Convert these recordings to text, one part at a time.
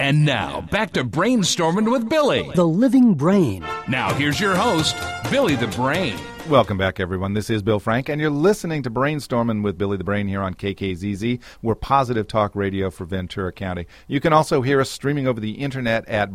And now, back to Brainstorming with Billy, the living brain. Now, here's your host, Billy the Brain. Welcome back, everyone. This is Bill Frank, and you're listening to Brainstorming with Billy the Brain here on KKZZ. We're positive talk radio for Ventura County. You can also hear us streaming over the internet at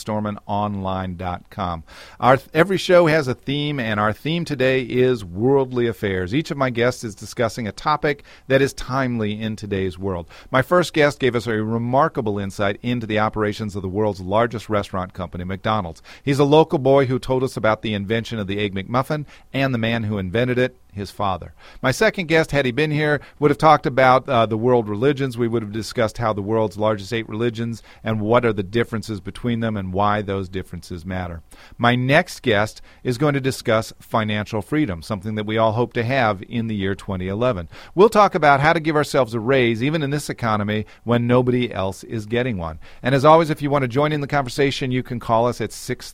brainstormingonline.com. Every show has a theme, and our theme today is worldly affairs. Each of my guests is discussing a topic that is timely in today's world. My first guest gave us a remarkable insight into the operations of the world's largest restaurant company, McDonald's. He's a local boy who told us about the invention of the Egg McMuffin and the man who invented it, his father. My second guest, had he been here, would have talked about the world religions. We would have discussed how the world's largest 8 religions and what are the differences between them and why those differences matter. My next guest is going to discuss financial freedom, something that we all hope to have in the year 2011. We'll talk about how to give ourselves a raise, even in this economy, when nobody else is getting one. And as always, if you want to join in the conversation, you can call us at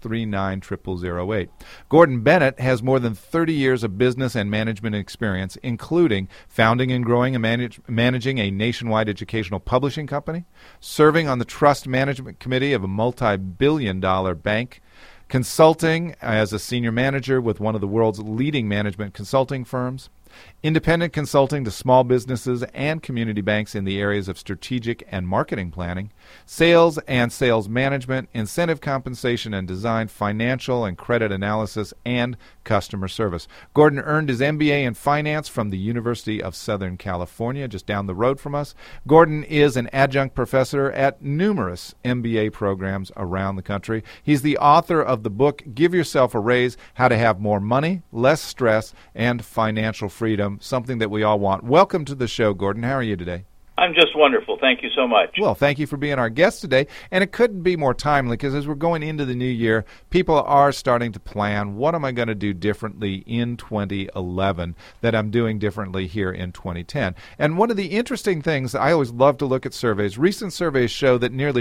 639-0008. Gordon Bennett has more than 30 years of business and management experience, including founding and growing and managing a nationwide educational publishing company, serving on the trust management committee of a multi-billion-dollar bank, consulting as a senior manager with one of the world's leading management consulting firms, independent consulting to small businesses and community banks in the areas of strategic and marketing planning, sales and sales management, incentive compensation and design, financial and credit analysis, and customer service. Gordon earned his MBA in finance from the University of Southern California, just down the road from us. Gordon is an adjunct professor at numerous MBA programs around the country. He's the author of the book, Give Yourself a Raise, How to Have More Money, Less Stress, and Financial Freedom, something that we all want. Welcome to the show, Gordon. How are you today? I'm just wonderful. Thank you so much. Well, thank you for being our guest today. And it couldn't be more timely because as we're going into the new year, people are starting to plan, what am I going to do differently in 2011 that I'm doing differently here in 2010? And one of the interesting things, I always love to look at surveys. Recent surveys show that nearly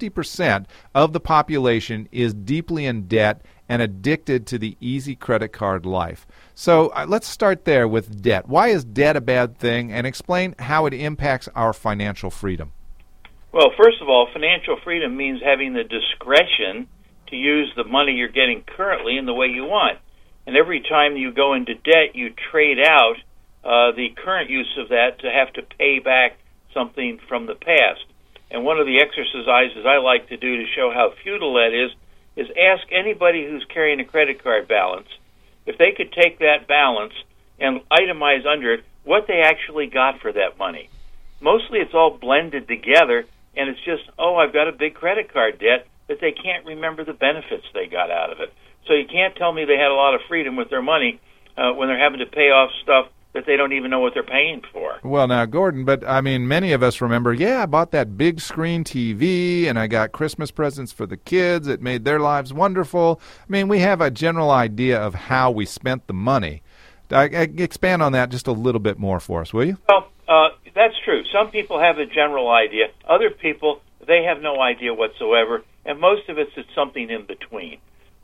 50% of the population is deeply in debt and addicted to the easy credit card life. So let's start there with debt. Why is debt a bad thing? And explain how it impacts our financial freedom. Well, first of all, financial freedom means having the discretion to use the money you're getting currently in the way you want. And every time you go into debt, you trade out the current use of that to have to pay back something from the past. And one of the exercises I like to do to show how futile that is ask anybody who's carrying a credit card balance if they could take that balance and itemize under it what they actually got for that money. Mostly it's all blended together, and it's just, I've got a big credit card debt, but they can't remember the benefits they got out of it. So you can't tell me they had a lot of freedom with their money when they're having to pay off stuff that they don't even know what they're paying for. Well, now, Gordon, but I mean, many of us remember, I bought that big screen TV and I got Christmas presents for the kids. It made their lives wonderful. I mean, we have a general idea of how we spent the money. Expand on that just a little bit more for us, will you? Well, that's true. Some people have a general idea. Other people, they have no idea whatsoever, and most of it's something in between.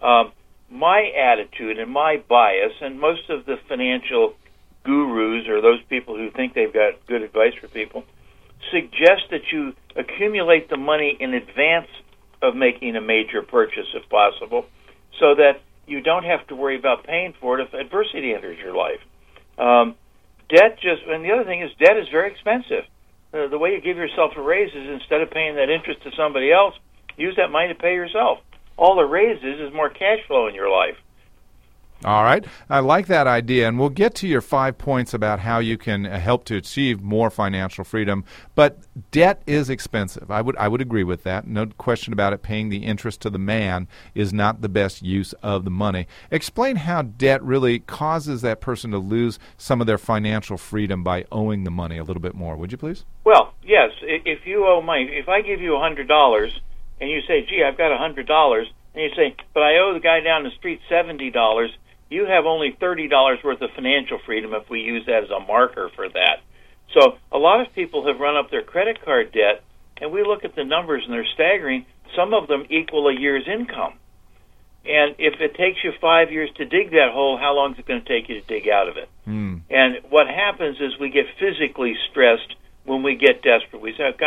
My attitude and my bias, and most of the financial gurus or those people who think they've got good advice for people, suggest that you accumulate the money in advance of making a major purchase, if possible, so that you don't have to worry about paying for it if adversity enters your life. And the other thing is, debt is very expensive. The way you give yourself a raise is instead of paying that interest to somebody else, use that money to pay yourself. All the raise is more cash flow in your life. All right. I like that idea, and we'll get to your 5 points about how you can help to achieve more financial freedom. But debt is expensive. I would agree with that. No question about it. Paying the interest to the man is not the best use of the money. Explain how debt really causes that person to lose some of their financial freedom by owing the money a little bit more. Would you please? Well, yes. If you owe money, if I give you $100 and you say, gee, I've got $100, and you say, but I owe the guy down the street $70, you have only $30 worth of financial freedom if we use that as a marker for that. So a lot of people have run up their credit card debt, and we look at the numbers, and they're staggering. Some of them equal a year's income. And if it takes you 5 years to dig that hole, how long is it going to take you to dig out of it? And what happens is we get physically stressed when we get desperate. We say, oh, gosh,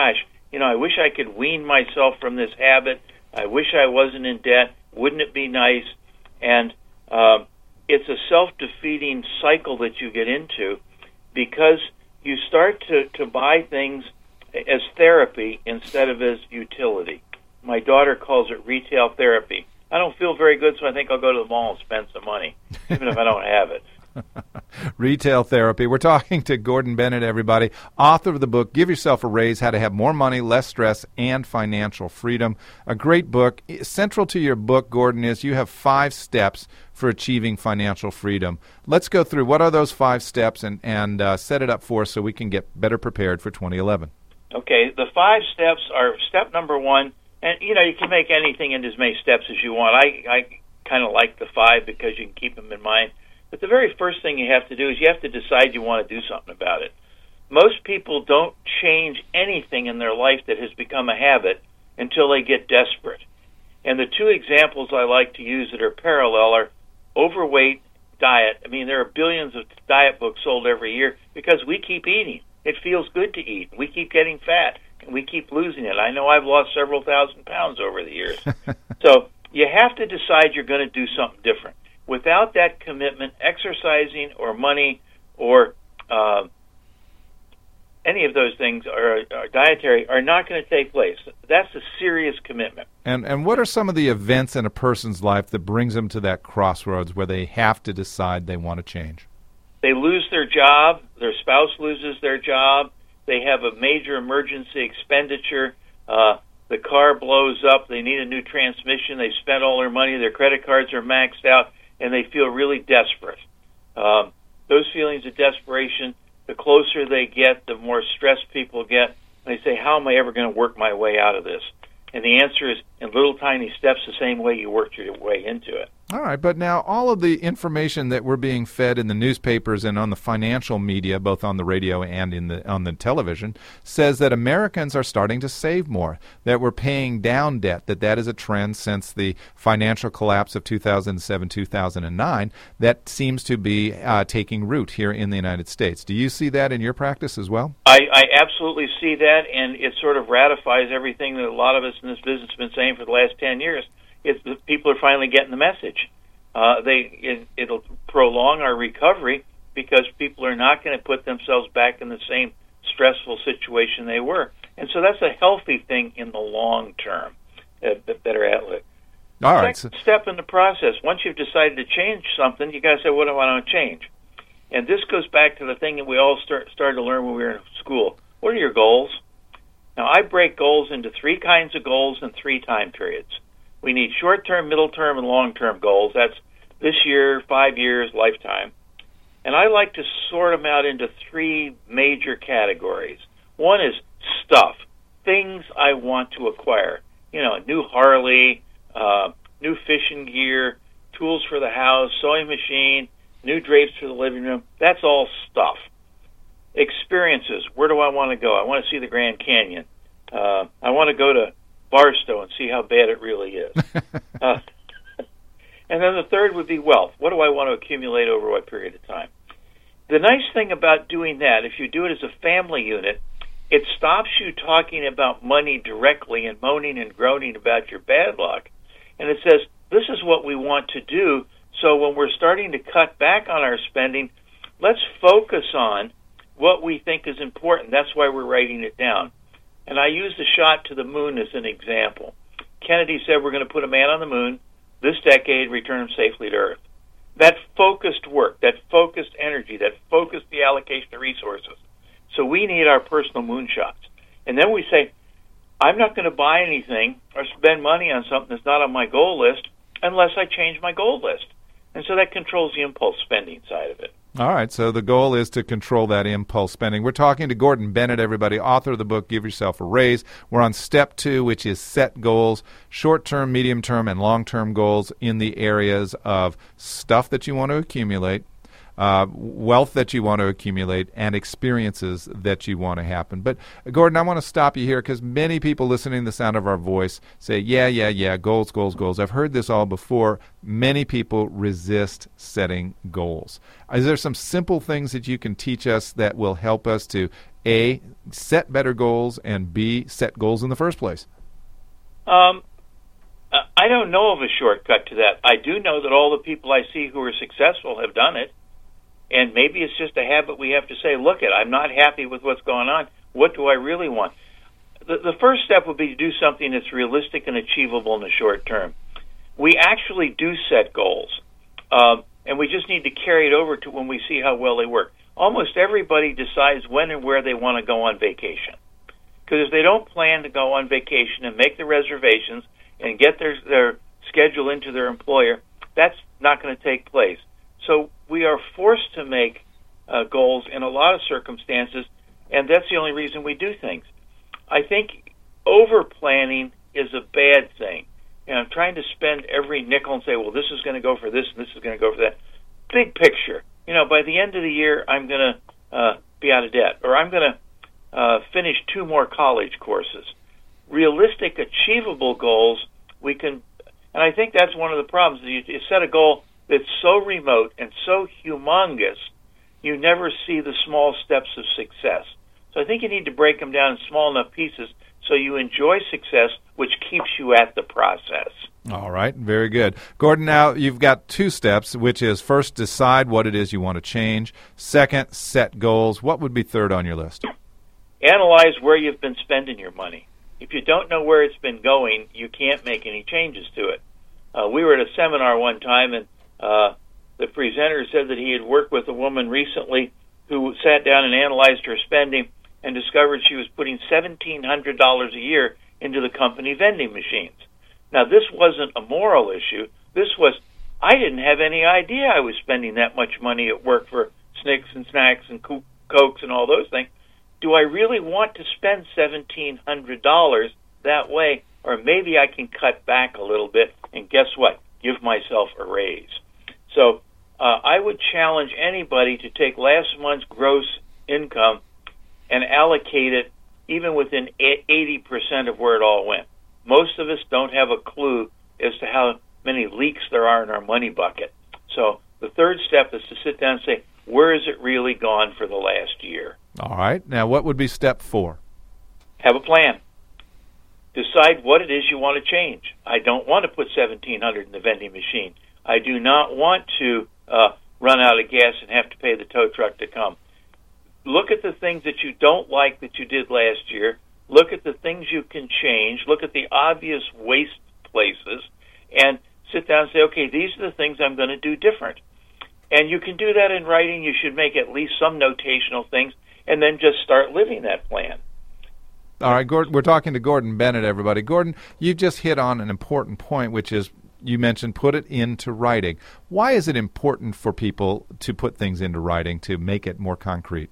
I wish I could wean myself from this habit. I wish I wasn't in debt. Wouldn't it be nice? And it's a self-defeating cycle that you get into because you start to buy things as therapy instead of as utility. My daughter calls it retail therapy. I don't feel very good, so I think I'll go to the mall and spend some money, even if I don't have it. Retail therapy. We're talking to Gordon Bennett, everybody, author of the book, Give Yourself a Raise, How to Have More Money, Less Stress, and Financial Freedom. A great book. Central to your book, Gordon, is you have 5 steps for achieving financial freedom. Let's go through. What are those 5 steps and set it up for us so we can get better prepared for 2011? Okay, the 5 steps are step number 1, and you can make anything into as many steps as you want. I kind of like the 5 because you can keep them in mind. But the very first thing you have to do is you have to decide you want to do something about it. Most people don't change anything in their life that has become a habit until they get desperate. And the 2 examples I like to use that are parallel are overweight, diet. I mean, there are billions of diet books sold every year because we keep eating. It feels good to eat. We keep getting fat, and we keep losing it. I know I've lost several thousand pounds over the years. So you have to decide you're going to do something different. Without that commitment, exercising or money or any of those things or dietary are not going to take place. That's a serious commitment. And what are some of the events in a person's life that brings them to that crossroads where they have to decide they want to change? They lose their job, their spouse loses their job, they have a major emergency expenditure, the car blows up, they need a new transmission, they spent all their money, their credit cards are maxed out, and they feel really desperate. Those feelings of desperation, the closer they get, the more stressed people get. They say, how am I ever going to work my way out of this? And the answer is in little tiny steps, the same way you worked your way into it. All right, but now all of the information that we're being fed in the newspapers and on the financial media, both on the radio and on the television, says that Americans are starting to save more, that we're paying down debt, that is a trend since the financial collapse of 2007-2009 that seems to be taking root here in the United States. Do you see that in your practice as well? I absolutely see that, and it sort of ratifies everything that a lot of us in this business have been saying for the last 10 years. People are finally getting the message. It'll prolong our recovery because people are not going to put themselves back in the same stressful situation they were. And so that's a healthy thing in the long term, better outlook. All right. Second step in the process, once you've decided to change something, you got to say, what do I want to change? And this goes back to the thing that we all started to learn when we were in school. What are your goals? Now, I break goals into 3 kinds of goals and 3 time periods. We need short-term, middle-term, and long-term goals. That's this year, 5 years, lifetime. And I like to sort them out into 3 major categories. One is stuff, things I want to acquire. New Harley, new fishing gear, tools for the house, sewing machine, new drapes for the living room. That's all stuff. Experiences, where do I want to go? I want to see the Grand Canyon. I want to go to Barstow and see how bad it really is. And then the third would be wealth. What do I want to accumulate over what period of time? The nice thing about doing that, if you do it as a family unit, it stops you talking about money directly and moaning and groaning about your bad luck. And it says, this is what we want to do, so when we're starting to cut back on our spending, let's focus on what we think is important. That's why we're writing it down. And I use the shot to the moon as an example. Kennedy said we're going to put a man on the moon this decade, return him safely to Earth. That focused work, that focused energy, that focused the allocation of resources. So we need our personal moonshots. And then we say, I'm not going to buy anything or spend money on something that's not on my goal list unless I change my goal list. And so that controls the impulse spending side of it. All right, so the goal is to control that impulse spending. We're talking to Gordon Bennett, everybody, author of the book, Give Yourself a Raise. We're on step 2, which is set goals, short-term, medium-term, and long-term goals in the areas of stuff that you want to accumulate, wealth that you want to accumulate, and experiences that you want to happen. But, Gordon, I want to stop you here because many people listening to the sound of our voice say, yeah, goals, goals, goals. I've heard this all before. Many people resist setting goals. Is there some simple things that you can teach us that will help us to A, set better goals, and B, set goals in the first place? I don't know of a shortcut to that. I do know that all the people I see who are successful have done it, and maybe it's just a habit we have to say, look, I'm not happy with what's going on. What do I really want? The first step would be to do something that's realistic and achievable in the short term. We actually do set goals, and we just need to carry it over to when we see how well they work. Almost everybody decides when and where they want to go on vacation. Because if they don't plan to go on vacation and make the reservations and get their schedule into their employer, that's not going to take place. So we are forced to make goals in a lot of circumstances, and that's the only reason we do things. I think over-planning is a bad thing. And trying to spend every nickel and say, well, this is going to go for this and this is going to go for that. Big picture. By the end of the year, I'm going to be out of debt, or I'm going to finish 2 more college courses. Realistic, achievable goals, we can, and I think that's one of the problems. You set a goal that's so remote and so humongous, you never see the small steps of success. So I think you need to break them down in small enough pieces so you enjoy success, which keeps you at the process. All right, very good. Gordon, now you've got 2 steps, which is first, decide what it is you want to change. Second, set goals. What would be third on your list? Analyze where you've been spending your money. If you don't know where it's been going, you can't make any changes to it. We were at a seminar one time, and the presenter said that he had worked with a woman recently who sat down and analyzed her spending and discovered she was putting $1,700 a year into the company vending machines. Now, this wasn't a moral issue. This was, I didn't have any idea I was spending that much money at work for Snicks and Snacks and Cokes and all those things. Do I really want to spend $1,700 that way? Or maybe I can cut back a little bit, and guess what? Give myself a raise. So I would challenge anybody to take last month's gross income and allocate it even within 80% of where it all went. Most of us don't have a clue as to how many leaks there are in our money bucket. So the third step is to sit down and say, where has it really gone for the last year? All right. Now, what would be step 4? Have a plan. Decide what it is you want to change. I don't want to put $1,700 in the vending machine. I do not want to run out of gas and have to pay the tow truck to come. Look at the things that you don't like that you did last year. Look at the things you can change. Look at the obvious waste places and sit down and say, okay, these are the things I'm going to do different. And you can do that in writing. You should make at least some notational things and then just start living that plan. All right, Gordon, we're talking to Gordon Bennett, everybody. Gordon, you just hit on an important point, which is you mentioned put it into writing. Why is it important for people to put things into writing to make it more concrete?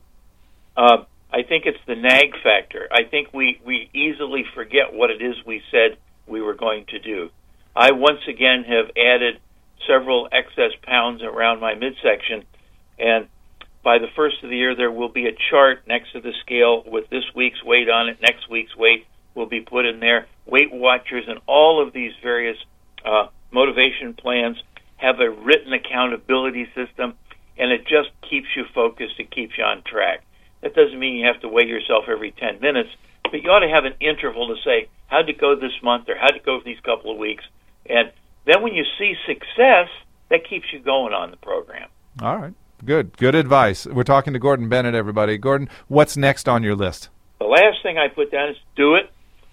I think it's the nag factor. I think we easily forget what it is we said we were going to do. I once again have added several excess pounds around my midsection, and by the first of the year there will be a chart next to the scale with this week's weight on it. Next week's weight will be put in there. Weight Watchers and all of these various motivation plans have a written accountability system, and it just keeps you focused. It keeps you on track. That doesn't mean you have to weigh yourself every 10 minutes, but you ought to have an interval to say, how'd it go this month or how'd it go for these couple of weeks? And then when you see success, that keeps you going on the program. All right. Good advice. We're talking to Gordon Bennett, everybody. Gordon, what's next on your list? The last thing I put down is do it.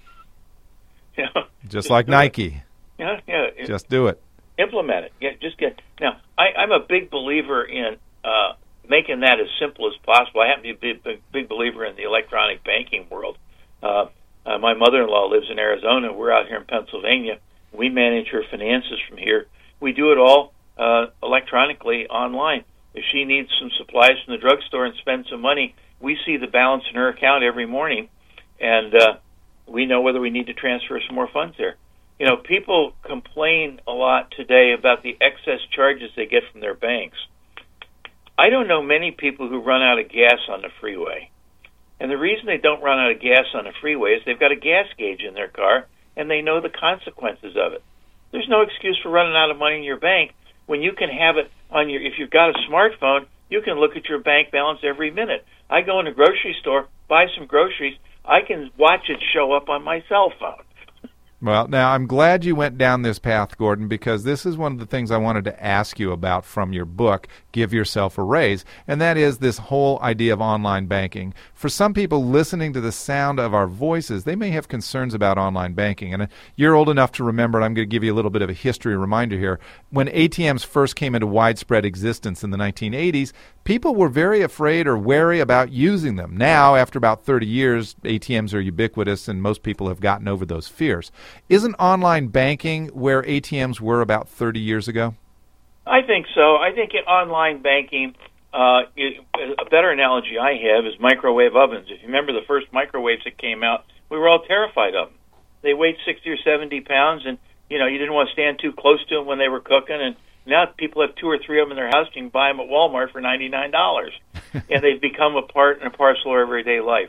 Just like Nike. Yeah. Just do it. Implement it. Now, I'm a big believer in making that as simple as possible. I happen to be a big believer in the electronic banking world. My mother-in-law lives in Arizona. We're out here in Pennsylvania. We manage her finances from here. We do it all electronically online. If she needs some supplies from the drugstore and spend some money, we see the balance in her account every morning, and we know whether we need to transfer some more funds there. People complain a lot today about the excess charges they get from their banks. I don't know many people who run out of gas on the freeway. And the reason they don't run out of gas on the freeway is they've got a gas gauge in their car, and they know the consequences of it. There's no excuse for running out of money in your bank when you can have it if you've got a smartphone, you can look at your bank balance every minute. I go in a grocery store, buy some groceries, I can watch it show up on my cell phone. Well, now, I'm glad you went down this path, Gordon, because this is one of the things I wanted to ask you about from your book, Give Yourself a Raise, and that is this whole idea of online banking. For some people listening to the sound of our voices, they may have concerns about online banking. And you're old enough to remember, and I'm going to give you a little bit of a history reminder here. When ATMs first came into widespread existence in the 1980s, people were very afraid or wary about using them. Now, after about 30 years, ATMs are ubiquitous, and most people have gotten over those fears. Isn't online banking where ATMs were about 30 years ago? I think so. I think in online banking, a better analogy I have is microwave ovens. If you remember the first microwaves that came out, we were all terrified of them. They weighed 60 or 70 pounds, and you didn't want to stand too close to them when they were cooking. And now people have 2 or 3 of them in their house. You can buy them at Walmart for $99, and they've become a part and a parcel of everyday life.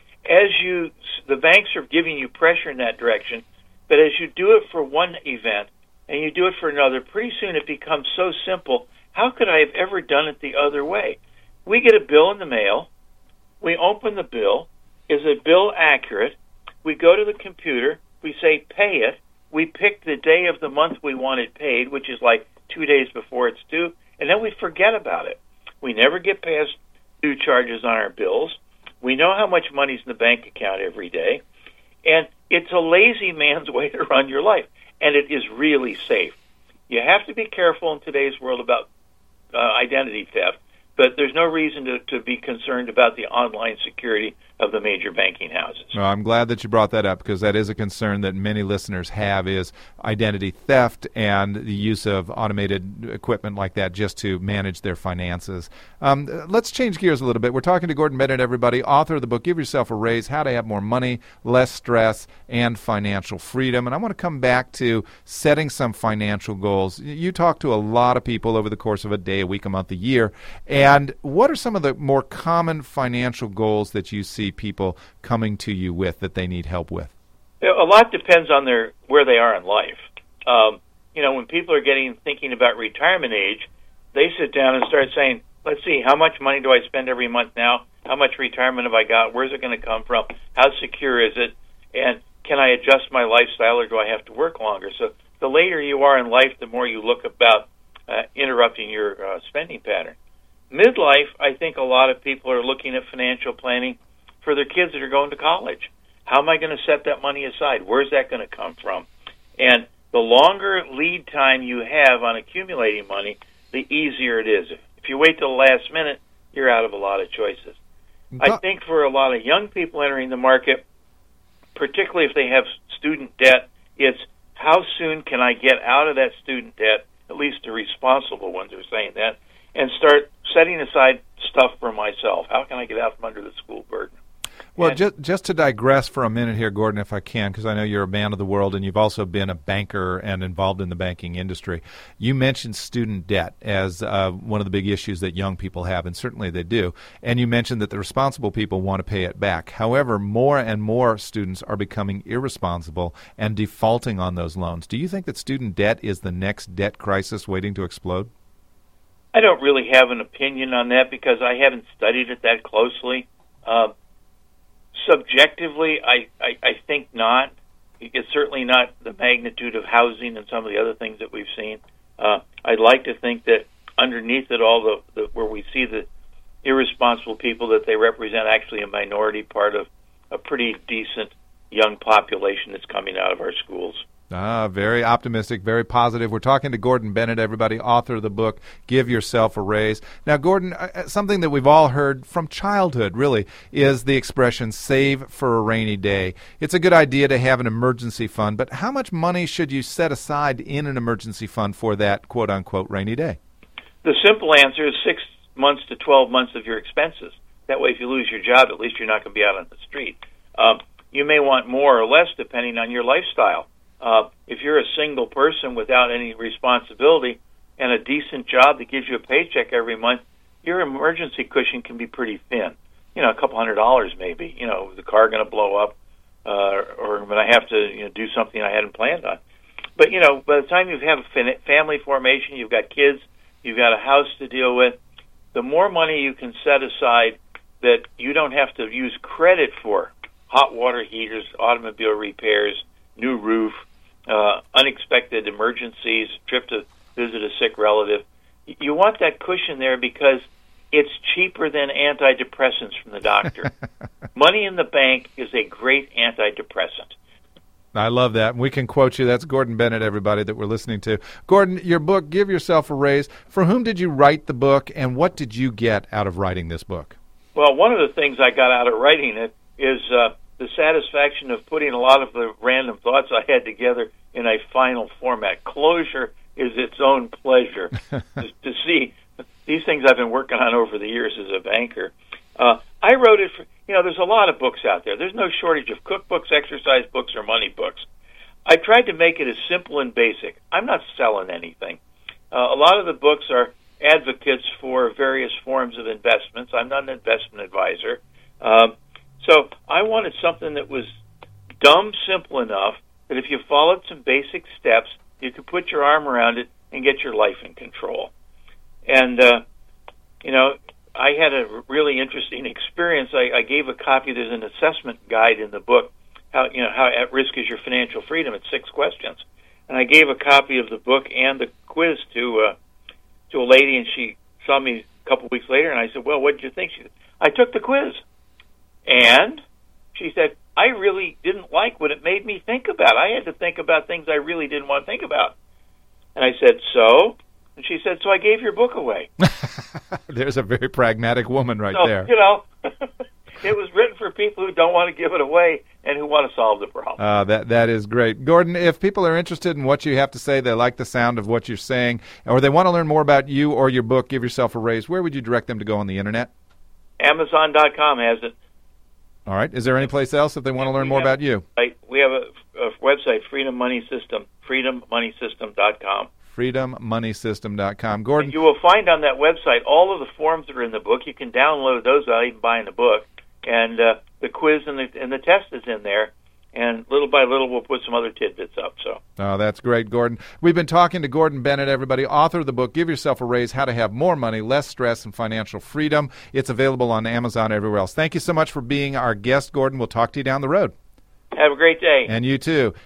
The banks are giving you pressure in that direction. But as you do it for one event and you do it for another, pretty soon it becomes so simple. How could I have ever done it the other way? We get a bill in the mail. We open the bill. Is the bill accurate? We go to the computer. We say pay it. We pick the day of the month we want it paid, which is like 2 days before it's due, and then we forget about it. We never get past due charges on our bills. We know how much money's in the bank account every day. And it's a lazy man's way to run your life, and it is really safe. You have to be careful in today's world about identity theft, but there's no reason to be concerned about the online security of the major banking houses. Well, I'm glad that you brought that up, because that is a concern that many listeners have, is identity theft and the use of automated equipment like that just to manage their finances. Let's change gears a little bit. We're talking to Gordon Bennett, everybody, author of the book, Give Yourself a Raise, How to Have More Money, Less Stress, and Financial Freedom. And I want to come back to setting some financial goals. You talk to a lot of people over the course of a day, a week, a month, a year. And what are some of the more common financial goals that you see people coming to you with that they need help with? A lot depends on where they are in life. When people are thinking about retirement age, they sit down and start saying, let's see, how much money do I spend every month now? How much retirement have I got? Where's it going to come from? How secure is it? And can I adjust my lifestyle, or do I have to work longer? So the later you are in life, the more you look about interrupting your spending pattern. Midlife, I think a lot of people are looking at financial planning for their kids that are going to college. How am I going to set that money aside? Where's that going to come from? And the longer lead time you have on accumulating money, the easier it is. If you wait till the last minute, you're out of a lot of choices. I think for a lot of young people entering the market, particularly if they have student debt, it's how soon can I get out of that student debt, at least the responsible ones are saying that, and start setting aside stuff for myself. How can I get out from under the school burden? Well, just to digress for a minute here, Gordon, if I can, because I know you're a man of the world and you've also been a banker and involved in the banking industry. You mentioned student debt as one of the big issues that young people have, and certainly they do. And you mentioned that the responsible people want to pay it back. However, more and more students are becoming irresponsible and defaulting on those loans. Do you think that student debt is the next debt crisis waiting to explode? I don't really have an opinion on that because I haven't studied it that closely. Subjectively, I think not. It's certainly not the magnitude of housing and some of the other things that we've seen. I'd like to think that underneath it all, where we see the irresponsible people, that they represent actually a minority part of a pretty decent young population that's coming out of our schools. Very optimistic, very positive. We're talking to Gordon Bennett, everybody, author of the book, Give Yourself a Raise. Now, Gordon, something that we've all heard from childhood, really, is the expression, save for a rainy day. It's a good idea to have an emergency fund, but how much money should you set aside in an emergency fund for that quote-unquote rainy day? The simple answer is 6 months to 12 months of your expenses. That way, if you lose your job, at least you're not going to be out on the street. You may want more or less depending on your lifestyle. If you're a single person without any responsibility and a decent job that gives you a paycheck every month, your emergency cushion can be pretty thin. A couple $100 maybe. Is the car going to blow up, or when I have to do something I hadn't planned on. But by the time you have a family formation, you've got kids, you've got a house to deal with. The more money you can set aside, that you don't have to use credit for: hot water heaters, automobile repairs, new roof, unexpected emergencies, trip to visit a sick relative. You want that cushion there because it's cheaper than antidepressants from the doctor. Money in the bank is a great antidepressant. I love that. We can quote you. That's Gordon Bennett, everybody, that we're listening to. Gordon, your book, Give Yourself a Raise. For whom did you write the book, and what did you get out of writing this book? Well, one of the things I got out of writing it is the satisfaction of putting a lot of the random thoughts I had together in a final format. Closure is its own pleasure to see these things I've been working on over the years as a banker. I wrote it for, there's a lot of books out there. There's no shortage of cookbooks, exercise books, or money books. I tried to make it as simple and basic. I'm not selling anything. A lot of the books are advocates for various forms of investments. I'm not an investment advisor. So I wanted something that was dumb simple enough that if you followed some basic steps, you could put your arm around it and get your life in control. And, I had a really interesting experience. I gave a copy. There's an assessment guide in the book, how at risk is your financial freedom. It's 6 questions. And I gave a copy of the book and the quiz to a lady, and she saw me a couple weeks later, and I said, well, what did you think? She said, I took the quiz. And she said, I really didn't like what it made me think about. I had to think about things I really didn't want to think about. And I said, so? And she said, so I gave your book away. There's a very pragmatic woman right there. It was written for people who don't want to give it away and who want to solve the problem. That is great. Gordon, if people are interested in what you have to say, they like the sound of what you're saying, or they want to learn more about you or your book, Give Yourself a Raise, where would you direct them to go on the Internet? Amazon.com has it. All right. Is there any place else if they want to learn more about you? We have a website, Freedom Money System, freedommoneysystem.com. freedommoneysystem.com. Gordon, you will find on that website all of the forms that are in the book. You can download those without even buying the book, and the quiz and the test is in there. And little by little, we'll put some other tidbits up. Oh, that's great, Gordon. We've been talking to Gordon Bennett, everybody, author of the book, Give Yourself a Raise, How to Have More Money, Less Stress, and Financial Freedom. It's available on Amazon everywhere else. Thank you so much for being our guest, Gordon. We'll talk to you down the road. Have a great day. And you too.